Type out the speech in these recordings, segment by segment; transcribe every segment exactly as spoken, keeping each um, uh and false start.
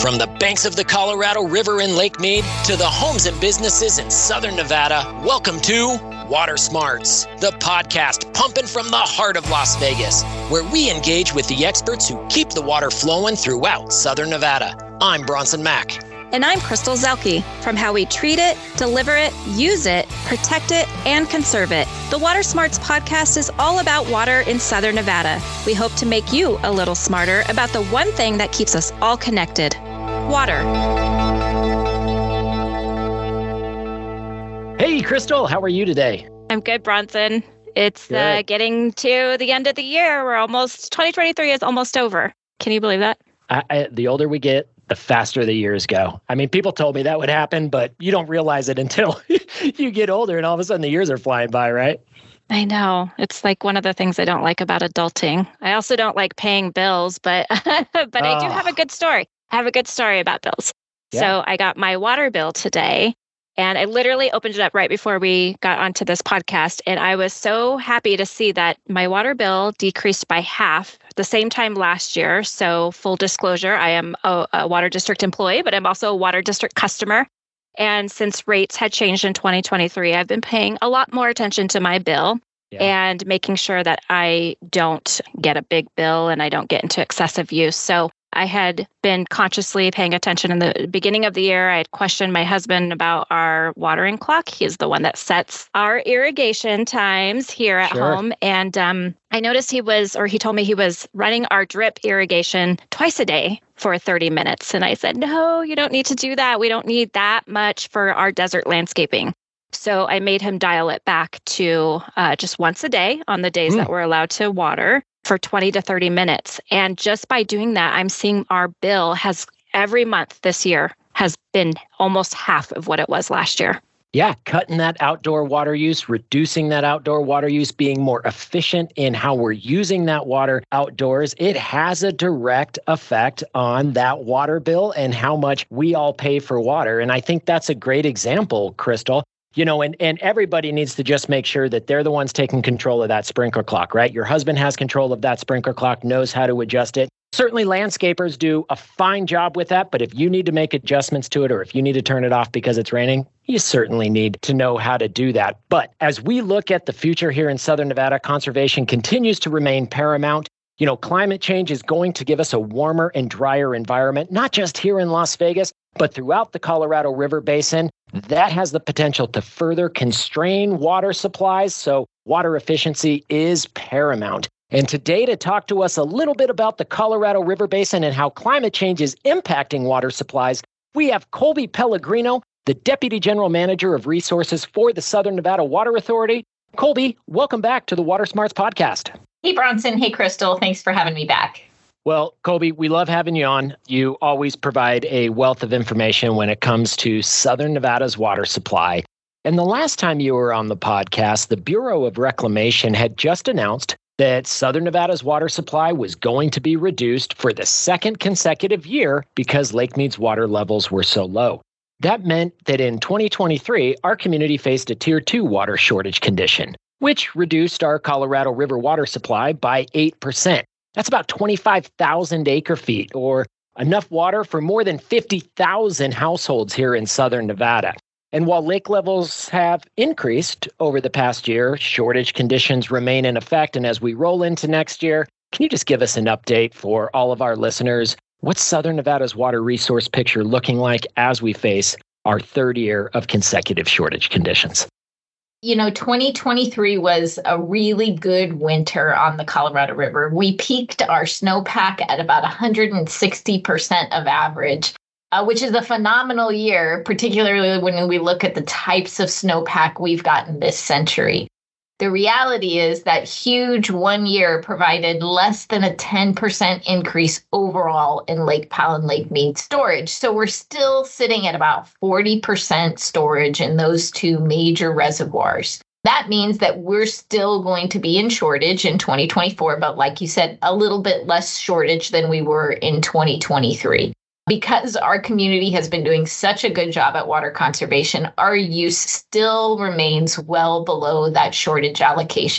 From the banks of the Colorado River in Lake Mead to the homes and businesses in Southern Nevada, welcome to Water Smarts, the podcast pumping from the heart of Las Vegas, where we engage with the experts who keep the water flowing throughout Southern Nevada. I'm Bronson Mack. And I'm Crystal Zelke. From how we treat it, deliver it, use it, protect it, and conserve it, the Water Smarts podcast is all about water in Southern Nevada. We hope to make you a little smarter about the one thing that keeps us all connected: water. Hey, Crystal, how are you today? I'm good, Bronson. It's uh, getting to the end of the year. We're almost, twenty twenty-three is almost over. Can you believe that? I, I, the older we get, the faster the years go. I mean, people told me that would happen, but you don't realize it until you get older and all of a sudden the years are flying by, right? I know. It's like one of the things I don't like about adulting. I also don't like paying bills, but but I do have a good story. I have a good story about bills. Yeah. So I got my water bill today, and I literally opened it up right before we got onto this podcast. And I was so happy to see that my water bill decreased by half the same time last year. So full disclosure, I am a, a water district employee, but I'm also a water district customer. And since rates had changed in twenty twenty-three, I've been paying a lot more attention to my bill yeah. and making sure that I don't get a big bill and I don't get into excessive use. So I had been consciously paying attention in the beginning of the year. I had questioned my husband about our watering clock. He's the one that sets our irrigation times here at sure. home. And um, I noticed he was, or he told me he was running our drip irrigation twice a day for thirty minutes. And I said, no, you don't need to do that. We don't need that much for our desert landscaping. So I made him dial it back to uh, just once a day on the days mm. that we're allowed to water for twenty to thirty minutes. And just by doing that, I'm seeing our bill has every month this year has been almost half of what it was last year. Yeah, cutting that outdoor water use, reducing that outdoor water use, being more efficient in how we're using that water outdoors, it has a direct effect on that water bill and how much we all pay for water. And I think that's a great example, Crystal. You know, and, and everybody needs to just make sure that they're the ones taking control of that sprinkler clock, right? Your husband has control of that sprinkler clock, knows how to adjust it. Certainly landscapers do a fine job with that, but if you need to make adjustments to it or if you need to turn it off because it's raining, you certainly need to know how to do that. But as we look at the future here in Southern Nevada, conservation continues to remain paramount. You know, climate change is going to give us a warmer and drier environment, not just here in Las Vegas, but throughout the Colorado River Basin. That has the potential to further constrain water supplies, so water efficiency is paramount. And today, to talk to us a little bit about the Colorado River Basin and how climate change is impacting water supplies, we have Colby Pellegrino, the Deputy General Manager of Resources for the Southern Nevada Water Authority. Colby, welcome back to the Water Smarts podcast. Hey, Bronson. Hey, Crystal. Thanks for having me back. Well, Colby, we love having you on. You always provide a wealth of information when it comes to Southern Nevada's water supply. And the last time you were on the podcast, the Bureau of Reclamation had just announced that Southern Nevada's water supply was going to be reduced for the second consecutive year because Lake Mead's water levels were so low. That meant that in twenty twenty-three, our community faced a tier two water shortage condition, which reduced our Colorado River water supply by eight percent. That's about twenty-five thousand acre feet, or enough water for more than fifty thousand households here in Southern Nevada. And while lake levels have increased over the past year, shortage conditions remain in effect. And as we roll into next year, can you just give us an update for all of our listeners? What's Southern Nevada's water resource picture looking like as we face our third year of consecutive shortage conditions? You know, twenty twenty-three was a really good winter on the Colorado River. We peaked our snowpack at about one hundred sixty percent of average, uh, which is a phenomenal year, particularly when we look at the types of snowpack we've gotten this century. The reality is that huge one year provided less than a ten percent increase overall in Lake Powell and Lake Mead storage. So we're still sitting at about forty percent storage in those two major reservoirs. That means that we're still going to be in shortage in twenty twenty-four, but like you said, a little bit less shortage than we were in twenty twenty-three. Because our community has been doing such a good job at water conservation, our use still remains well below that shortage allocation.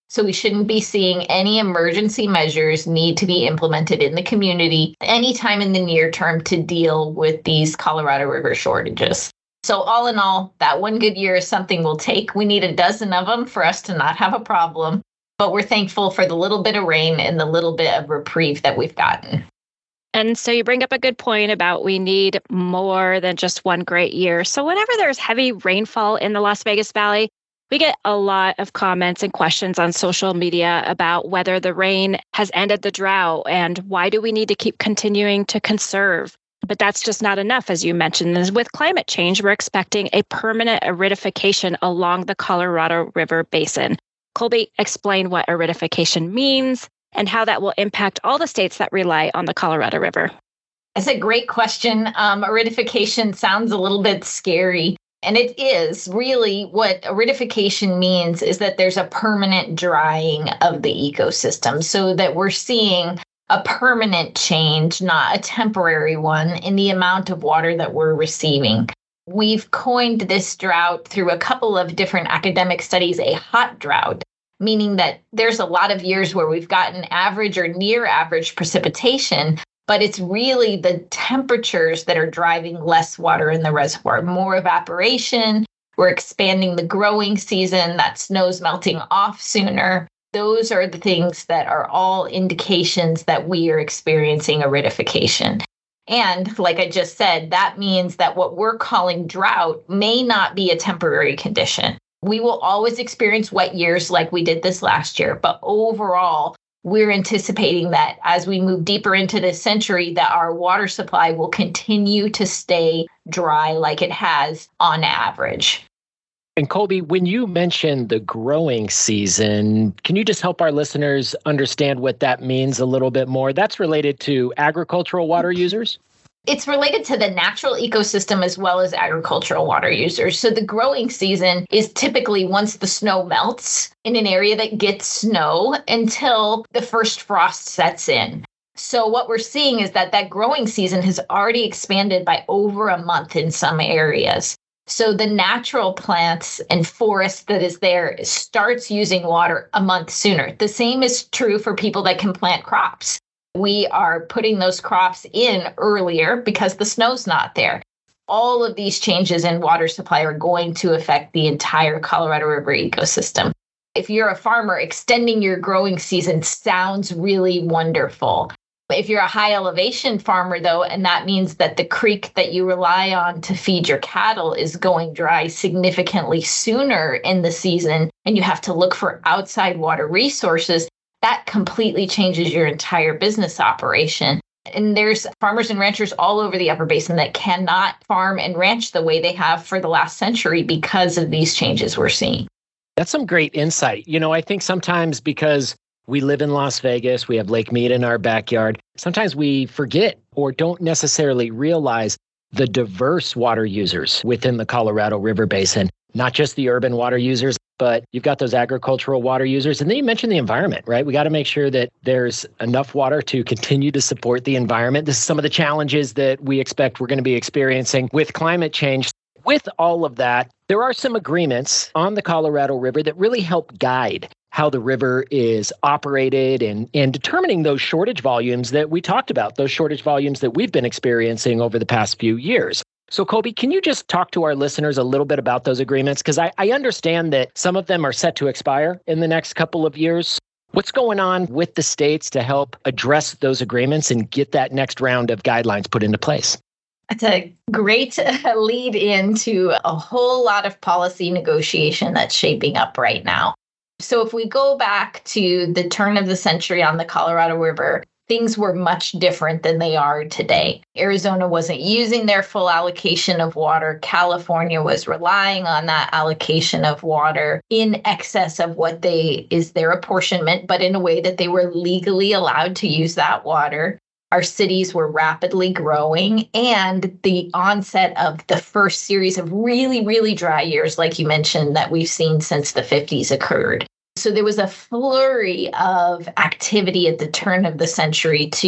So we shouldn't be seeing any emergency measures need to be implemented in the community anytime in the near term to deal with these Colorado River shortages. So all in all, that one good year is something we'll take. We need a dozen of them for us to not have a problem, but we're thankful for the little bit of rain and the little bit of reprieve that we've gotten. And so you bring up a good point about we need more than just one great year. So whenever there's heavy rainfall in the Las Vegas Valley, we get a lot of comments and questions on social media about whether the rain has ended the drought and why do we need to keep continuing to conserve. But that's just not enough, as you mentioned. With climate change, we're expecting a permanent aridification along the Colorado River Basin. Colby, explain what aridification means and how that will impact all the states that rely on the Colorado River. That's a great question. Um, aridification sounds a little bit scary. And it is really what aridification means is that there's a permanent drying of the ecosystem so that we're seeing a permanent change, not a temporary one, in the amount of water that we're receiving. We've coined this drought through a couple of different academic studies, a hot drought, meaning that there's a lot of years where we've gotten average or near average precipitation, but it's really the temperatures that are driving less water in the reservoir, more evaporation. We're expanding the growing season, that snow's melting off sooner. Those are the things that are all indications that we are experiencing aridification. And like I just said, that means that what we're calling drought may not be a temporary condition. We will always experience wet years like we did this last year, but overall, we're anticipating that as we move deeper into this century, that our water supply will continue to stay dry like it has on average. And Colby, when you mentioned the growing season, can you just help our listeners understand what that means a little bit more? That's related to agricultural water users? It's related to the natural ecosystem as well as agricultural water users. So the growing season is typically once the snow melts in an area that gets snow until the first frost sets in. So what we're seeing is that that growing season has already expanded by over a month in some areas. So the natural plants and forest that is there starts using water a month sooner. The same is true for people that can plant crops. We are putting those crops in earlier because the snow's not there. All of these changes in water supply are going to affect the entire Colorado River ecosystem. If you're a farmer, extending your growing season sounds really wonderful. If you're a high elevation farmer, though, and that means that the creek that you rely on to feed your cattle is going dry significantly sooner in the season, and you have to look for outside water resources, that completely changes your entire business operation. And there's farmers and ranchers all over the Upper Basin that cannot farm and ranch the way they have for the last century because of these changes we're seeing. That's some great insight. You know, I think sometimes because we live in Las Vegas, we have Lake Mead in our backyard, sometimes we forget or don't necessarily realize the diverse water users within the Colorado River Basin, not just the urban water users, but you've got those agricultural water users. And then you mentioned the environment, right? We got to make sure that there's enough water to continue to support the environment. This is some of the challenges that we expect we're going to be experiencing with climate change. With all of that, there are some agreements on the Colorado River that really help guide how the river is operated and, and determining those shortage volumes that we talked about, those shortage volumes that we've been experiencing over the past few years. So, Colby, can you just talk to our listeners a little bit about those agreements? Because I, I understand that some of them are set to expire in the next couple of years. What's going on with the states to help address those agreements and get that next round of guidelines put into place? It's a great lead into a whole lot of policy negotiation that's shaping up right now. So if we go back to the turn of the century on the Colorado River, things were much different than they are today. Arizona wasn't using their full allocation of water. California was relying on that allocation of water in excess of what they is their apportionment, but in a way that they were legally allowed to use that water. Our cities were rapidly growing, and the onset of the first series of really, really dry years, like you mentioned, that we've seen since the fifties occurred. So there was a flurry of activity at the turn of the century to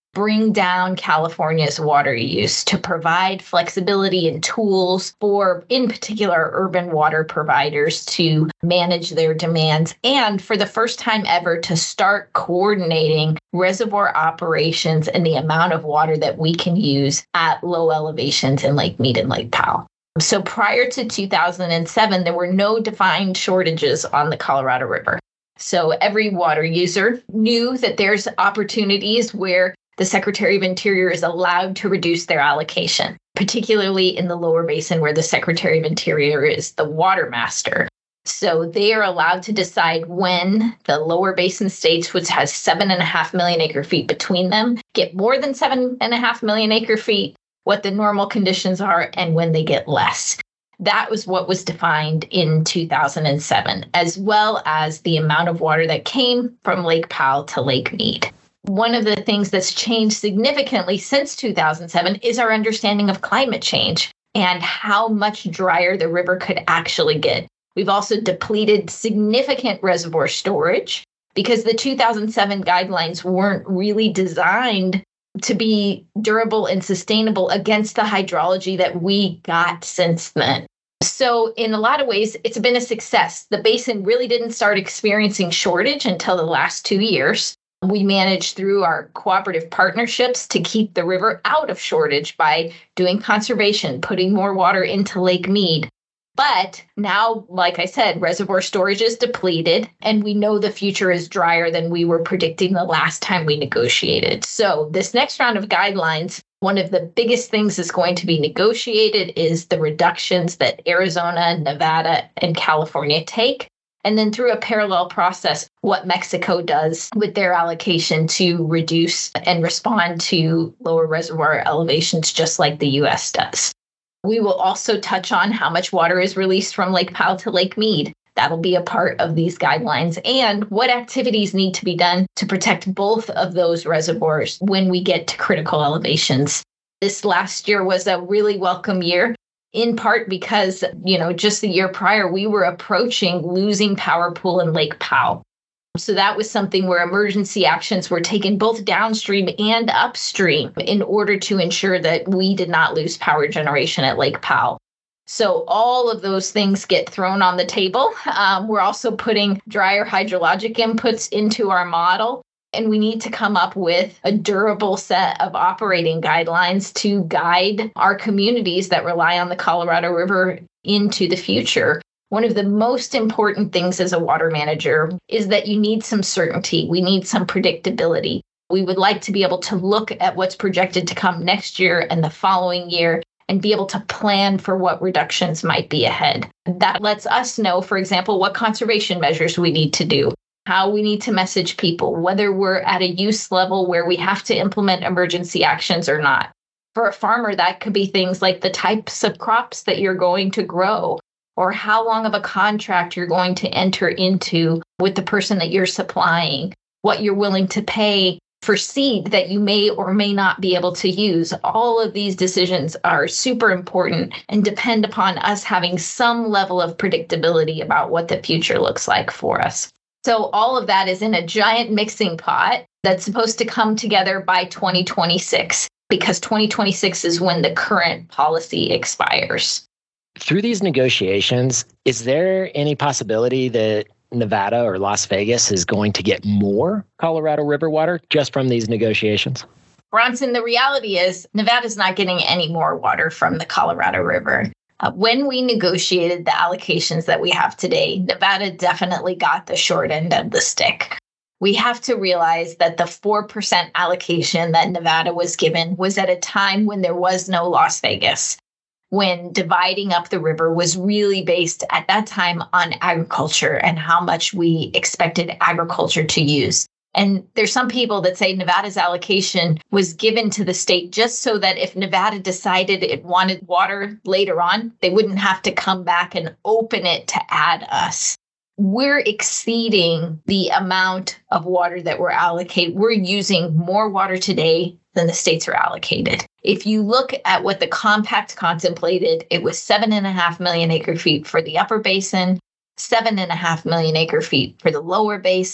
bring down California's water use, to provide flexibility and tools for, in particular, urban water providers to manage their demands, and for the first time ever to start coordinating reservoir operations and the amount of water that we can use at low elevations in Lake Mead and Lake Powell. So prior to two thousand seven, there were no defined shortages on the Colorado River. So every water user knew that there's opportunities where the Secretary of Interior is allowed to reduce their allocation, particularly in the lower basin where the Secretary of Interior is the water master. So they are allowed to decide when the lower basin states, which has seven and a half million acre feet between them, get more than seven and a half million acre feet, what the normal conditions are, and when they get less. That was what was defined in two thousand seven, as well as the amount of water that came from Lake Powell to Lake Mead. One of the things that's changed significantly since two thousand seven is our understanding of climate change and how much drier the river could actually get. We've also depleted significant reservoir storage because the two thousand seven guidelines weren't really designed to be durable and sustainable against the hydrology that we got since then. So in a lot of ways, it's been a success. The basin really didn't start experiencing shortage until the last two years. We managed through our cooperative partnerships to keep the river out of shortage by doing conservation, putting more water into Lake Mead. But now, like I said, reservoir storage is depleted, and we know the future is drier than we were predicting the last time we negotiated. So this next round of guidelines, one of the biggest things that's going to be negotiated is the reductions that Arizona, Nevada, and California take. And then through a parallel process, what Mexico does with their allocation to reduce and respond to lower reservoir elevations, just like the U S does. We will also touch on how much water is released from Lake Powell to Lake Mead. That'll be a part of these guidelines, and what activities need to be done to protect both of those reservoirs when we get to critical elevations. This last year was a really welcome year, in part because, you know, just the year prior, we were approaching losing power pool in Lake Powell. So that was something where emergency actions were taken both downstream and upstream in order to ensure that we did not lose power generation at Lake Powell. So all of those things get thrown on the table. Um, we're also putting drier hydrologic inputs into our model, and we need to come up with a durable set of operating guidelines to guide our communities that rely on the Colorado River into the future. One of the most important things as a water manager is that you need some certainty. We need some predictability. We would like to be able to look at what's projected to come next year and the following year and be able to plan for what reductions might be ahead. That lets us know, for example, what conservation measures we need to do, how we need to message people, whether we're at a use level where we have to implement emergency actions or not. For a farmer, that could be things like the types of crops that you're going to grow, or how long of a contract you're going to enter into with the person that you're supplying, what you're willing to pay for seed that you may or may not be able to use. All of these decisions are super important and depend upon us having some level of predictability about what the future looks like for us. So all of that is in a giant mixing pot that's supposed to come together by twenty twenty-six, because twenty twenty-six is when the current policy expires. Through these negotiations, is there any possibility that Nevada or Las Vegas is going to get more Colorado River water just from these negotiations? Bronson, the reality is Nevada's not getting any more water from the Colorado River. Uh, when we negotiated the allocations that we have today, Nevada definitely got the short end of the stick. We have to realize that the four percent allocation that Nevada was given was at a time when there was no Las Vegas, when dividing up the river was really based at that time on agriculture and how much we expected agriculture to use. And there's some people that say Nevada's allocation was given to the state just so that if Nevada decided it wanted water later on, they wouldn't have to come back and open it to add us. We're exceeding the amount of water that we're allocated. We're using more water today than the states are allocated. If you look at what the compact contemplated, it was seven and a half million acre feet for the upper basin, seven and a half million acre feet for the lower basin.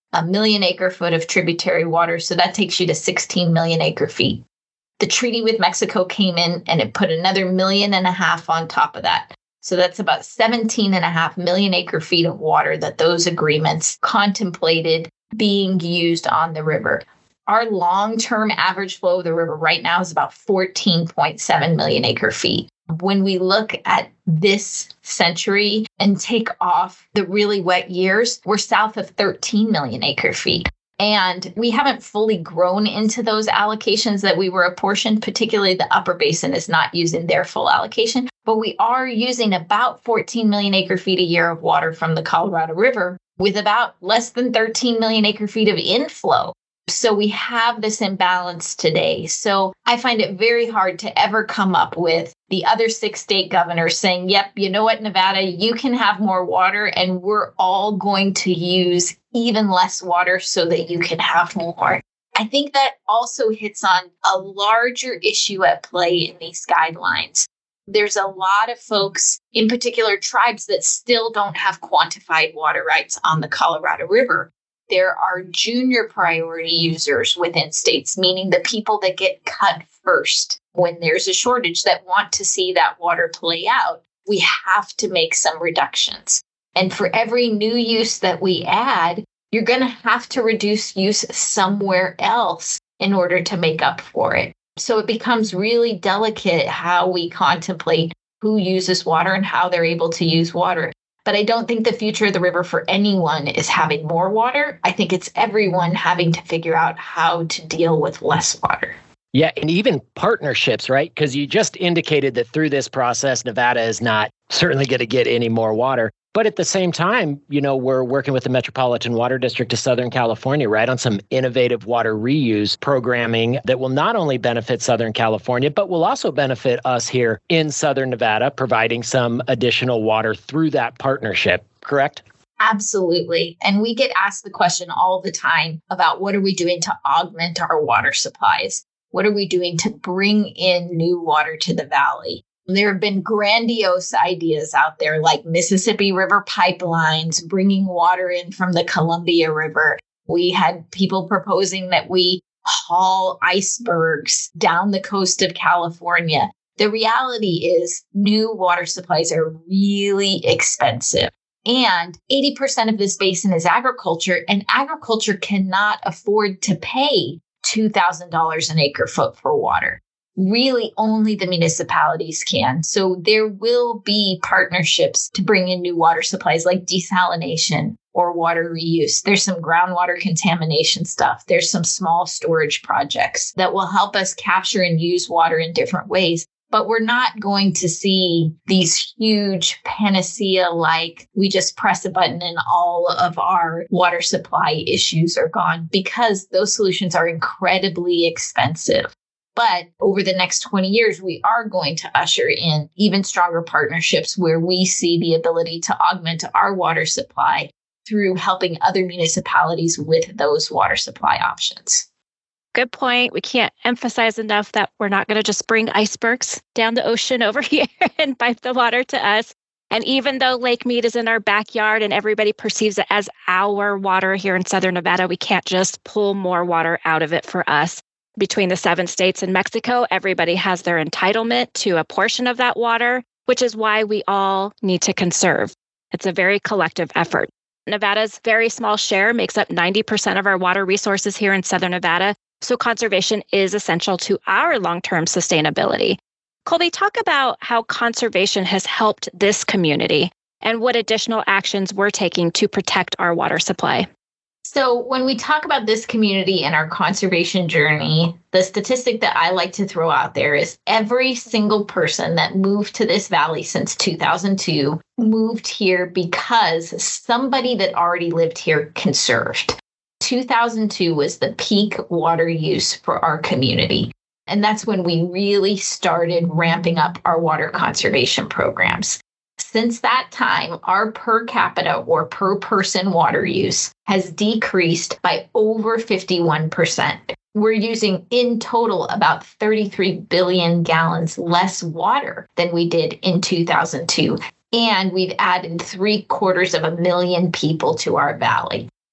a million acre foot of tributary water. So that takes you to sixteen million acre feet. The treaty with Mexico came in and it put another million and a half on top of that. So that's about seventeen and a half million acre feet of water that those agreements contemplated being used on the river. Our long-term average flow of the river right now is about fourteen point seven million acre feet. When we look at this century and take off the really wet years, we're south of thirteen million acre feet. And we haven't fully grown into those allocations that we were apportioned, particularly the upper basin is not using their full allocation, but we are using about fourteen million acre feet a year of water from the Colorado River with about less than thirteen million acre feet of inflow. So we have this imbalance today. So I find it very hard to ever come up with the other six state governors saying, yep, you know what, Nevada, you can have more water and we're all going to use even less water so that you can have more. I think that also hits on a larger issue at play in these guidelines. There's a lot of folks, in particular tribes, that still don't have quantified water rights on the Colorado River. There are junior priority users within states, meaning the people that get cut first when there's a shortage that want to see that water play out. We have to make some reductions. And for every new use that we add, you're going to have to reduce use somewhere else in order to make up for it. So it becomes really delicate how we contemplate who uses water and how they're able to use water. But I don't think the future of the river for anyone is having more water. I think it's everyone having to figure out how to deal with less water. Yeah, and even partnerships, right? Because you just indicated that through this process, Nevada is not certainly going to get any more water. But at the same time, you know, we're working with the Metropolitan Water District of Southern California, right, on some innovative water reuse programming that will not only benefit Southern California, but will also benefit us here in Southern Nevada, providing some additional water through that partnership, correct? Absolutely. And we get asked the question all the time about what are we doing to augment our water supplies? What are we doing to bring in new water to the valley? There have been grandiose ideas out there like Mississippi River pipelines, bringing water in from the Columbia River. We had people proposing that we haul icebergs down the coast of California. The reality is new water supplies are really expensive. And eighty percent of this basin is agriculture, and agriculture cannot afford to pay two thousand dollars an acre foot for water. Really, only the municipalities can. So there will be partnerships to bring in new water supplies like desalination or water reuse. There's some groundwater contamination stuff. There's some small storage projects that will help us capture and use water in different ways. But we're not going to see these huge panacea like we just press a button and all of our water supply issues are gone, because those solutions are incredibly expensive. But over the next twenty years, we are going to usher in even stronger partnerships where we see the ability to augment our water supply through helping other municipalities with those water supply options. Good point. We can't emphasize enough that we're not going to just bring icebergs down the ocean over here and pipe the water to us. And even though Lake Mead is in our backyard and everybody perceives it as our water here in Southern Nevada, we can't just pull more water out of it for us. Between the seven states and Mexico, everybody has their entitlement to a portion of that water, which is why we all need to conserve. It's a very collective effort. Nevada's very small share makes up ninety percent of our water resources here in Southern Nevada, so conservation is essential to our long-term sustainability. Colby, talk about how conservation has helped this community and what additional actions we're taking to protect our water supply. So when we talk about this community and our conservation journey, the statistic that I like to throw out there is every single person that moved to this valley since two thousand two moved here because somebody that already lived here conserved. two thousand two was the peak water use for our community. And that's when we really started ramping up our water conservation programs. Since that time, our per capita or per person water use has decreased by over fifty-one percent. We're using in total about thirty-three billion gallons less water than we did in two thousand two. And we've added three quarters of a million people to our valley.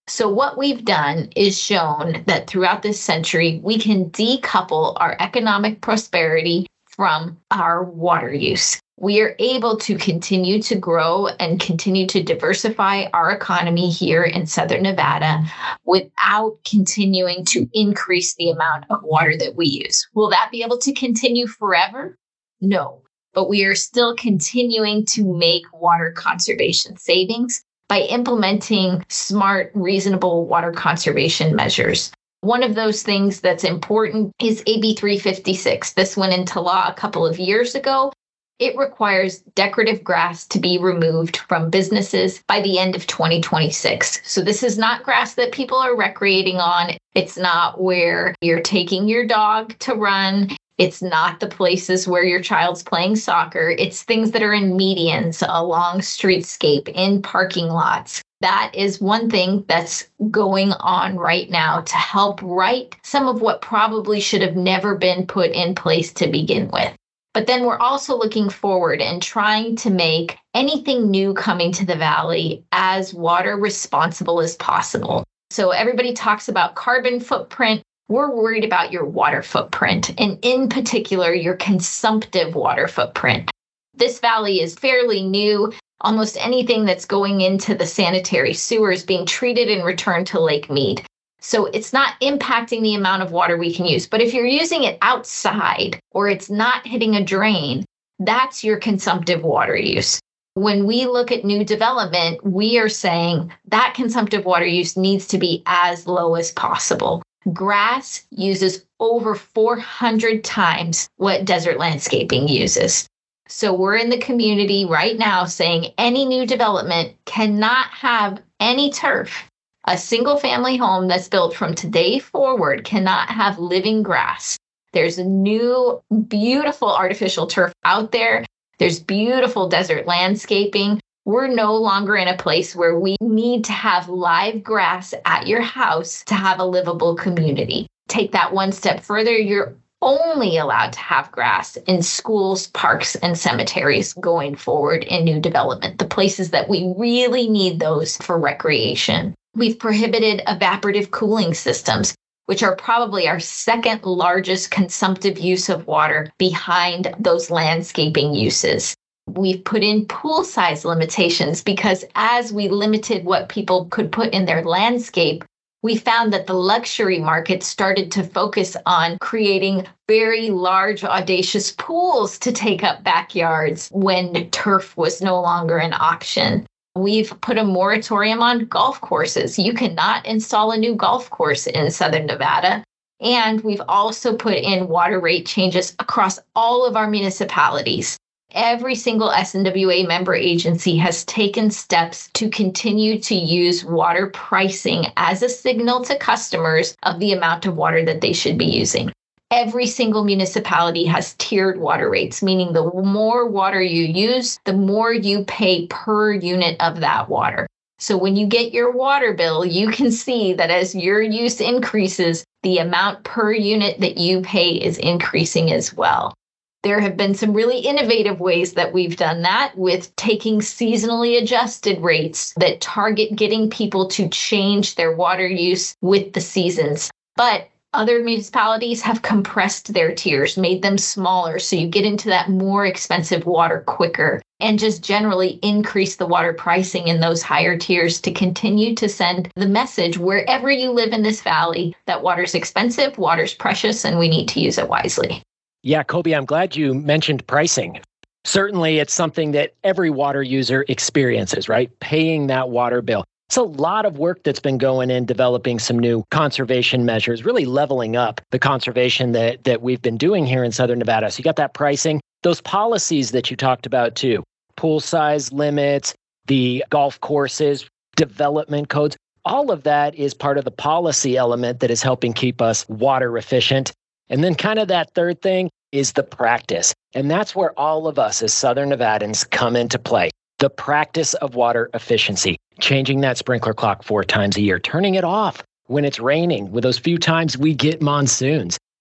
So what we've done is shown that throughout this century, we can decouple our economic prosperity from our water use. We are able to continue to grow and continue to diversify our economy here in Southern Nevada without continuing to increase the amount of water that we use. Will that be able to continue forever? No, but we are still continuing to make water conservation savings by implementing smart, reasonable water conservation measures. One of those things that's important is A B three fifty-six. This went into law a couple of years ago. It requires decorative grass to be removed from businesses by the end of twenty twenty-six. So this is not grass that people are recreating on. It's not where you're taking your dog to run. It's not the places where your child's playing soccer. It's things that are in medians, along streetscape, in parking lots. That is one thing that's going on right now to help right some of what probably should have never been put in place to begin with. But then we're also looking forward and trying to make anything new coming to the valley as water responsible as possible. So everybody talks about carbon footprint. We're worried about your water footprint, and in particular, your consumptive water footprint. This valley is fairly new. Almost anything that's going into the sanitary sewer is being treated and returned to Lake Mead. So it's not impacting the amount of water we can use. But if you're using it outside or it's not hitting a drain, that's your consumptive water use. When we look at new development, we are saying that consumptive water use needs to be as low as possible. Grass uses over four hundred times what desert landscaping uses. So we're in the community right now saying any new development cannot have any turf. A single family home that's built from today forward cannot have living grass. There's a new, beautiful artificial turf out there. There's beautiful desert landscaping. We're no longer in a place where we need to have live grass at your house to have a livable community. Take that one step further. You're only allowed to have grass in schools, parks, and cemeteries going forward in new development, the places that we really need those for recreation. We've prohibited evaporative cooling systems, which are probably our second largest consumptive use of water behind those landscaping uses. We've put in pool size limitations because as we limited what people could put in their landscape, we found that the luxury market started to focus on creating very large, audacious pools to take up backyards when turf was no longer an option. We've put a moratorium on golf courses. You cannot install a new golf course in Southern Nevada. And we've also put in water rate changes across all of our municipalities. Every single S N W A member agency has taken steps to continue to use water pricing as a signal to customers of the amount of water that they should be using. Every single municipality has tiered water rates, meaning the more water you use, the more you pay per unit of that water. So when you get your water bill, you can see that as your use increases, the amount per unit that you pay is increasing as well. There have been some really innovative ways that we've done that with taking seasonally adjusted rates that target getting people to change their water use with the seasons. But other municipalities have compressed their tiers, made them smaller, so you get into that more expensive water quicker, and just generally increase the water pricing in those higher tiers to continue to send the message wherever you live in this valley that water's expensive, water's precious, and we need to use it wisely. Yeah, Kobe, I'm glad you mentioned pricing. Certainly, it's something that every water user experiences, right? Paying that water bill. It's a lot of work that's been going in developing some new conservation measures, really leveling up the conservation that, that we've been doing here in Southern Nevada. So you got that pricing, those policies that you talked about too, pool size limits, the golf courses, development codes, all of that is part of the policy element that is helping keep us water efficient. And then kind of that third thing is the practice. And that's where all of us as Southern Nevadans come into play. The practice of water efficiency, changing that sprinkler clock four times a year, turning it off when it's raining, with those few times we get monsoons,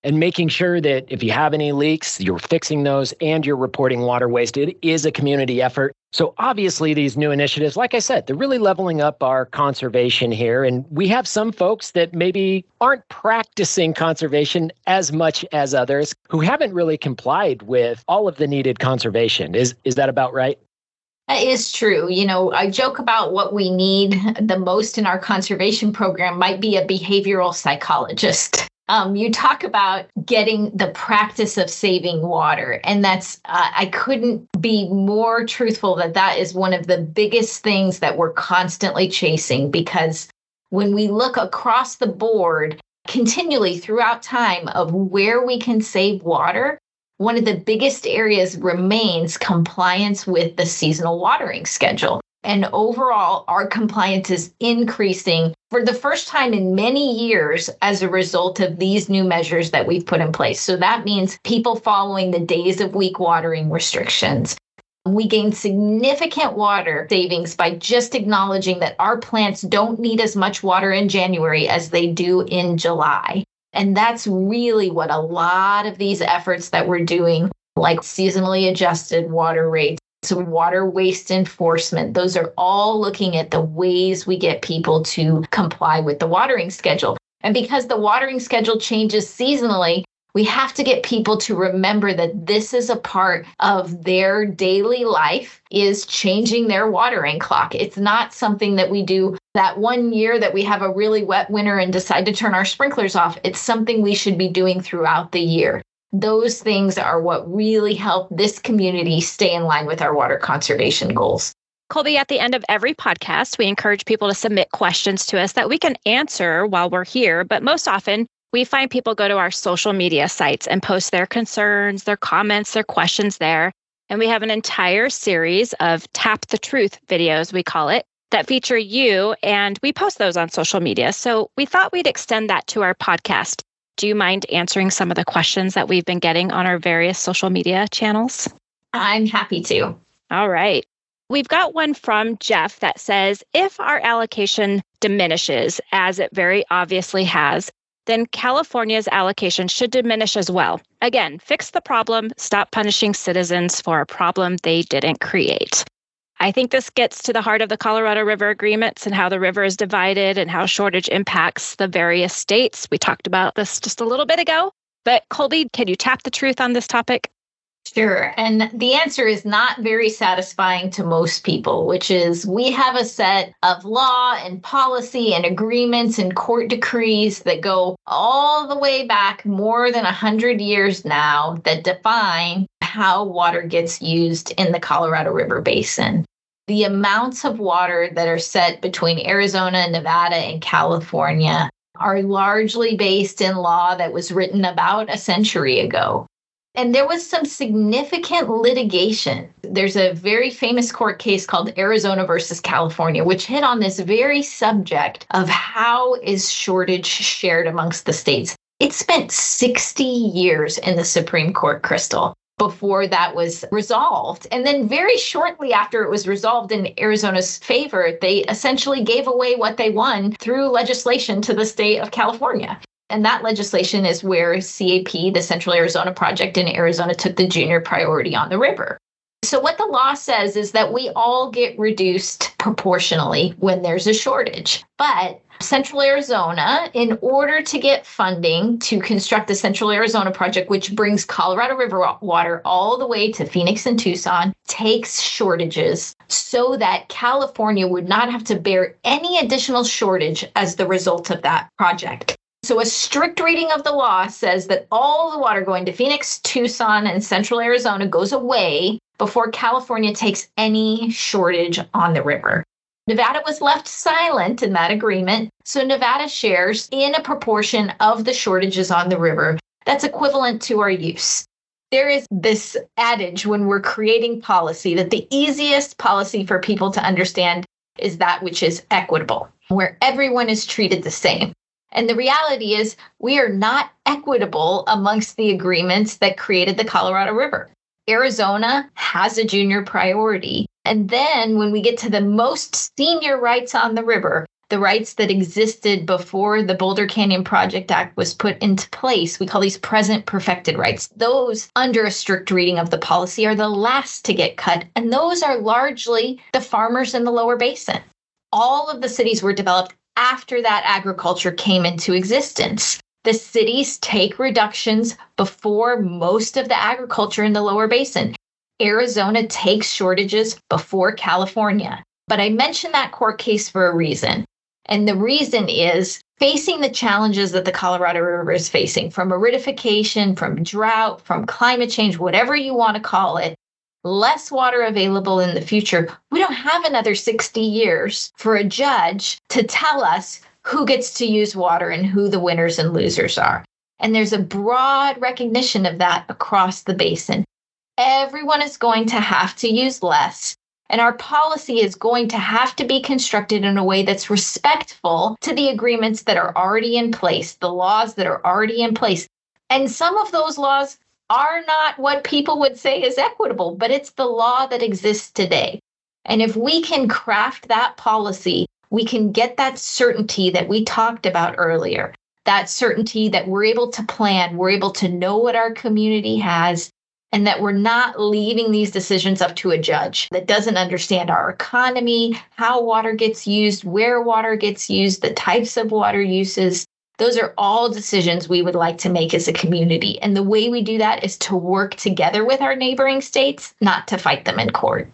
and making sure that if you have any leaks, you're fixing those and you're reporting water waste. It is a community effort. So obviously these new initiatives, like I said, they're really leveling up our conservation here. And we have some folks that maybe aren't practicing conservation as much as others who haven't really complied with all of the needed conservation. Is, is that about right? That is true. You know, I joke about what we need the most in our conservation program might be a behavioral psychologist. Um, you talk about getting the practice of saving water, and that's, uh, I couldn't be more truthful that that is one of the biggest things that we're constantly chasing, because when we look across the board continually throughout time of where we can save water, one of the biggest areas remains compliance with the seasonal watering schedule. And overall, our compliance is increasing for the first time in many years as a result of these new measures that we've put in place. So that means people following the days of week watering restrictions. We gain significant water savings by just acknowledging that our plants don't need as much water in January as they do in July. And that's really what a lot of these efforts that we're doing, like seasonally adjusted water rates, so water waste enforcement, those are all looking at the ways we get people to comply with the watering schedule. And because the watering schedule changes seasonally, we have to get people to remember that this is a part of their daily life, is changing their watering clock. It's not something that we do that one year that we have a really wet winter and decide to turn our sprinklers off. It's something we should be doing throughout the year. Those things are what really help this community stay in line with our water conservation goals. Colby, at the end of every podcast, we encourage people to submit questions to us that we can answer while we're here. But most often, we find people go to our social media sites and post their concerns, their comments, their questions there. And we have an entire series of Tap the Truth videos, we call it, that feature you, and we post those on social media. So we thought we'd extend that to our podcast. Do you mind answering some of the questions that we've been getting on our various social media channels? I'm happy to. All right. We've got one from Jeff that says, if our allocation diminishes, as it very obviously has, then California's allocation should diminish as well. Again, fix the problem, stop punishing citizens for a problem they didn't create. I think this gets to the heart of the Colorado River agreements and how the river is divided and how shortage impacts the various states. We talked about this just a little bit ago. But Colby, can you tap the truth on this topic? Sure. And the answer is not very satisfying to most people, which is we have a set of law and policy and agreements and court decrees that go all the way back more than one hundred years now that define how water gets used in the Colorado River Basin. The amounts of water that are set between Arizona, Nevada, and California are largely based in law that was written about a century ago. And there was some significant litigation. There's a very famous court case called Arizona versus California, which hit on this very subject of how is shortage shared amongst the states. It spent sixty years in the Supreme Court, Crystal, before that was resolved. And then very shortly after it was resolved in Arizona's favor, they essentially gave away what they won through legislation to the state of California. And that legislation is where C A P, the Central Arizona Project in Arizona, took the junior priority on the river. So what the law says is that we all get reduced proportionally when there's a shortage. But Central Arizona, in order to get funding to construct the Central Arizona Project, which brings Colorado River water all the way to Phoenix and Tucson, takes shortages so that California would not have to bear any additional shortage as the result of that project. So a strict reading of the law says that all the water going to Phoenix, Tucson, and Central Arizona goes away before California takes any shortage on the river. Nevada was left silent in that agreement, so Nevada shares in a proportion of the shortages on the river that's equivalent to our use. There is this adage when we're creating policy that the easiest policy for people to understand is that which is equitable, where everyone is treated the same. And the reality is we are not equitable amongst the agreements that created the Colorado River. Arizona has a junior priority. And then when we get to the most senior rights on the river, the rights that existed before the Boulder Canyon Project Act was put into place. We call these present perfected rights. Those, under a strict reading of the policy, are the last to get cut. And those are largely the farmers in the lower basin. All of the cities were developed after that agriculture came into existence. The cities take reductions before most of the agriculture in the lower basin. Arizona takes shortages before California. But I mentioned that court case for a reason. And the reason is facing the challenges that the Colorado River is facing, from aridification, from drought, from climate change, whatever you want to call it, less water available in the future. We don't have another sixty years for a judge to tell us who gets to use water and who the winners and losers are. And there's a broad recognition of that across the basin. Everyone is going to have to use less. And our policy is going to have to be constructed in a way that's respectful to the agreements that are already in place, the laws that are already in place. And some of those laws are not what people would say is equitable, but it's the law that exists today. And if we can craft that policy, we can get that certainty that we talked about earlier, that certainty that we're able to plan, we're able to know what our community has, and that we're not leaving these decisions up to a judge that doesn't understand our economy, how water gets used, where water gets used, the types of water uses. Those are all decisions we would like to make as a community. And the way we do that is to work together with our neighboring states, not to fight them in court.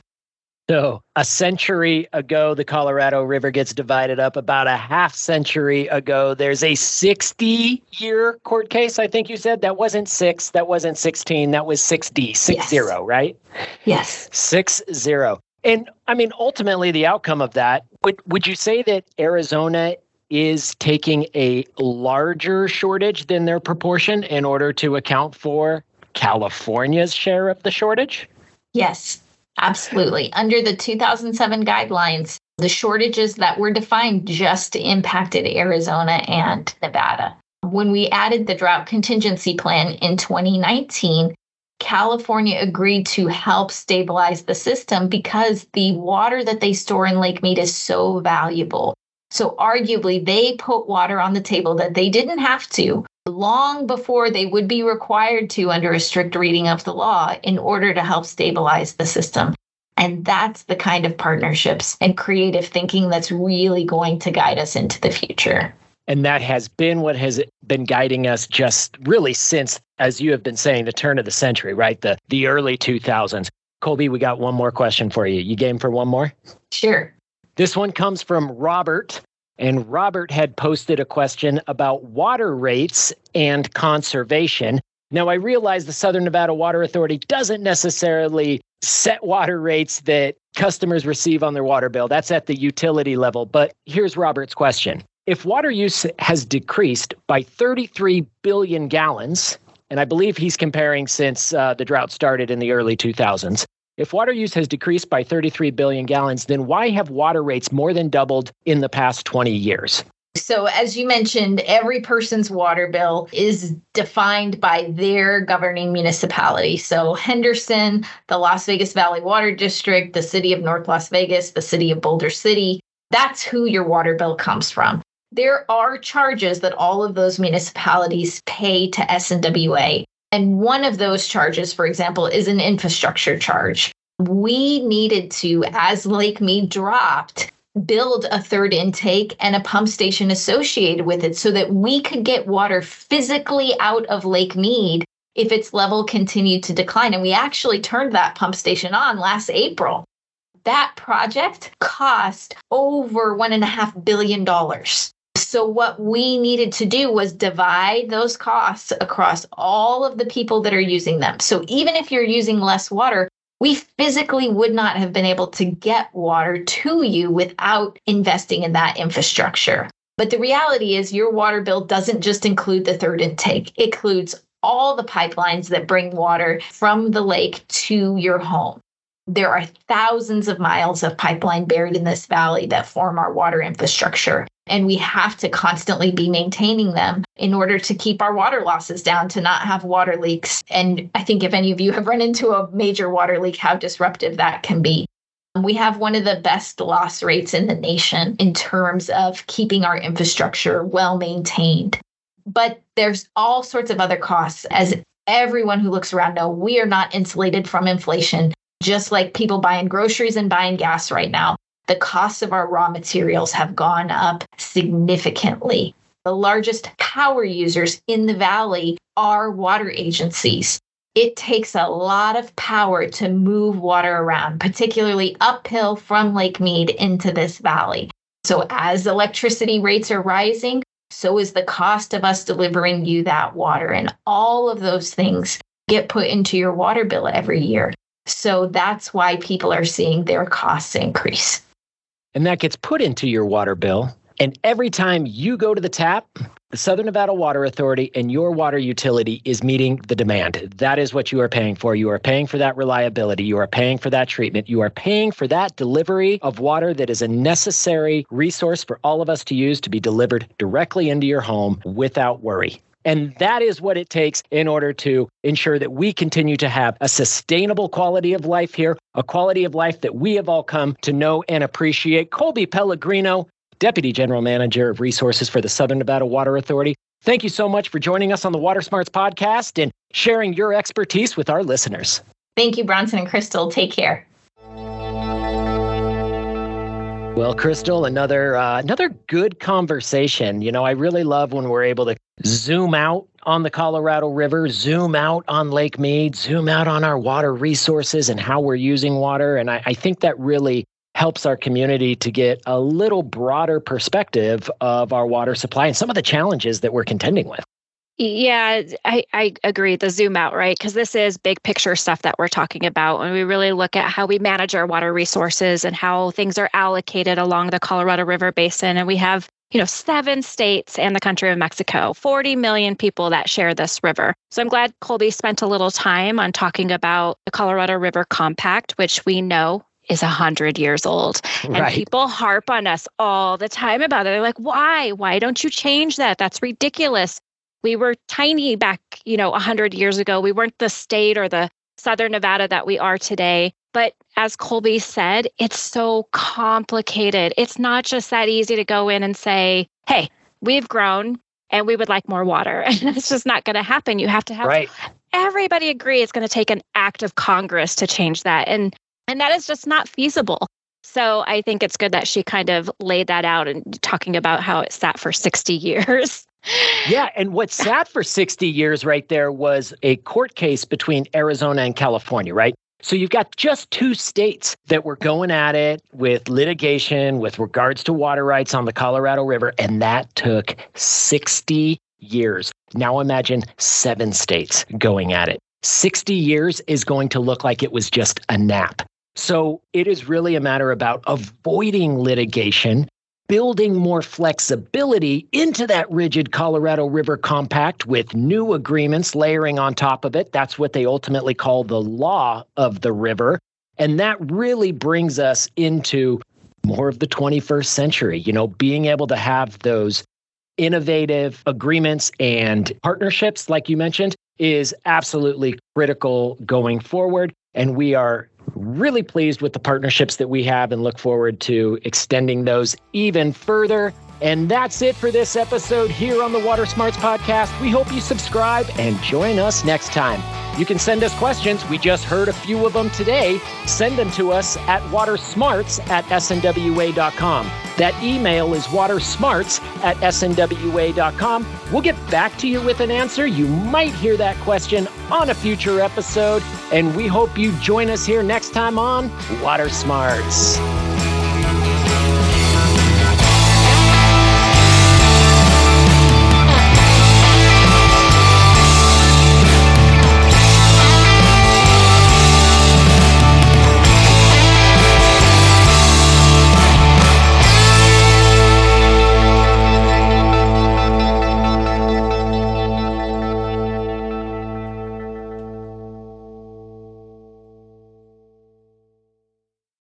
So a century ago, the Colorado River gets divided up. About a half century ago, there's a sixty-year court case, I think you said. That wasn't six, that wasn't sixteen, that was sixty, six yes. zero, right? Yes. Six zero. And I mean, ultimately, the outcome of that, would, would you say that Arizona is taking a larger shortage than their proportion in order to account for California's share of the shortage? Yes. Absolutely. Under the two thousand seven guidelines, the shortages that were defined just impacted Arizona and Nevada. When we added the drought contingency plan in twenty nineteen, California agreed to help stabilize the system because the water that they store in Lake Mead is so valuable. So arguably, they put water on the table that they didn't have to long before they would be required to under a strict reading of the law in order to help stabilize the system. And that's the kind of partnerships and creative thinking that's really going to guide us into the future. And that has been what has been guiding us just really since, as you have been saying, the turn of the century, right? The the early two thousands. Colby, we got one more question for you. You game for one more? Sure. This one comes from Robert. And Robert had posted a question about water rates and conservation. Now, I realize the Southern Nevada Water Authority doesn't necessarily set water rates that customers receive on their water bill. That's at the utility level. But here's Robert's question. If water use has decreased by thirty-three billion gallons, and I believe he's comparing since uh, the drought started in the early two thousands, if water use has decreased by thirty-three billion gallons, then why have water rates more than doubled in the past twenty years? So as you mentioned, every person's water bill is defined by their governing municipality. So Henderson, the Las Vegas Valley Water District, the city of North Las Vegas, the city of Boulder City, that's who your water bill comes from. There are charges that all of those municipalities pay to S N W A. And one of those charges, for example, is an infrastructure charge. We needed to, as Lake Mead dropped, build a third intake and a pump station associated with it so that we could get water physically out of Lake Mead if its level continued to decline. And we actually turned that pump station on last April. That project cost over one and a half billion dollars. So what we needed to do was divide those costs across all of the people that are using them. So even if you're using less water, we physically would not have been able to get water to you without investing in that infrastructure. But the reality is your water bill doesn't just include the third intake. It includes all the pipelines that bring water from the lake to your home. There are thousands of miles of pipeline buried in this valley that form our water infrastructure. And we have to constantly be maintaining them in order to keep our water losses down, to not have water leaks. And I think if any of you have run into a major water leak, how disruptive that can be. We have one of the best loss rates in the nation in terms of keeping our infrastructure well maintained. But there's all sorts of other costs. As everyone who looks around know, we are not insulated from inflation, just like people buying groceries and buying gas right now. The costs of our raw materials have gone up significantly. The largest power users in the valley are water agencies. It takes a lot of power to move water around, particularly uphill from Lake Mead into this valley. So as electricity rates are rising, so is the cost of us delivering you that water. And all of those things get put into your water bill every year. So that's why people are seeing their costs increase. And that gets put into your water bill. And every time you go to the tap, the Southern Nevada Water Authority and your water utility is meeting the demand. That is what you are paying for. You are paying for that reliability. You are paying for that treatment. You are paying for that delivery of water that is a necessary resource for all of us to use to be delivered directly into your home without worry. And that is what it takes in order to ensure that we continue to have a sustainable quality of life here, a quality of life that we have all come to know and appreciate. Colby Pellegrino, Deputy General Manager of Resources for the Southern Nevada Water Authority. Thank you so much for joining us on the Water Smarts podcast and sharing your expertise with our listeners. Thank you, Bronson and Crystal. Take care. Well, Crystal, another uh, another good conversation. You know, I really love when we're able to zoom out on the Colorado River, zoom out on Lake Mead, zoom out on our water resources and how we're using water. And I, I think that really helps our community to get a little broader perspective of our water supply and some of the challenges that we're contending with. Yeah, I, I agree. The zoom out, right? Because this is big picture stuff that we're talking about. When we really look at how we manage our water resources and how things are allocated along the Colorado River Basin. And we have, you know, seven states and the country of Mexico, forty million people that share this river. So I'm glad Colby spent a little time on talking about the Colorado River Compact, which we know is one hundred years old. And right. People harp on us all the time about it. They're like, why? Why don't you change that? That's ridiculous. We were tiny back, you know, one hundred years ago. We weren't the state or the Southern Nevada that we are today. But as Colby said, it's so complicated. It's not just that easy to go in and say, hey, we've grown and we would like more water. And it's just not going to happen. You have to have right. everybody agree it's going to take an act of Congress to change that. And And that is just not feasible. So I think it's good that she kind of laid that out and talking about how it sat for sixty years. Yeah. And what sat for sixty years right there was a court case between Arizona and California, right? So you've got just two states that were going at it with litigation with regards to water rights on the Colorado River. And that took sixty years. Now imagine seven states going at it. sixty years is going to look like it was just a nap. So it is really a matter about avoiding litigation, building more flexibility into that rigid Colorado River Compact with new agreements layering on top of it. That's what they ultimately call the law of the river. And that really brings us into more of the twenty-first century, you know, being able to have those innovative agreements and partnerships, like you mentioned, is absolutely critical going forward. And we are really pleased with the partnerships that we have and look forward to extending those even further. And that's it for this episode here on the Water Smarts Podcast. We hope you subscribe and join us next time. You can send us questions. We just heard a few of them today. Send them to us at watersmarts at s n w a dot com. That email is watersmarts at s n w a dot com. We'll get back to you with an answer. You might hear that question on a future episode. And we hope you join us here next time on Water Smarts.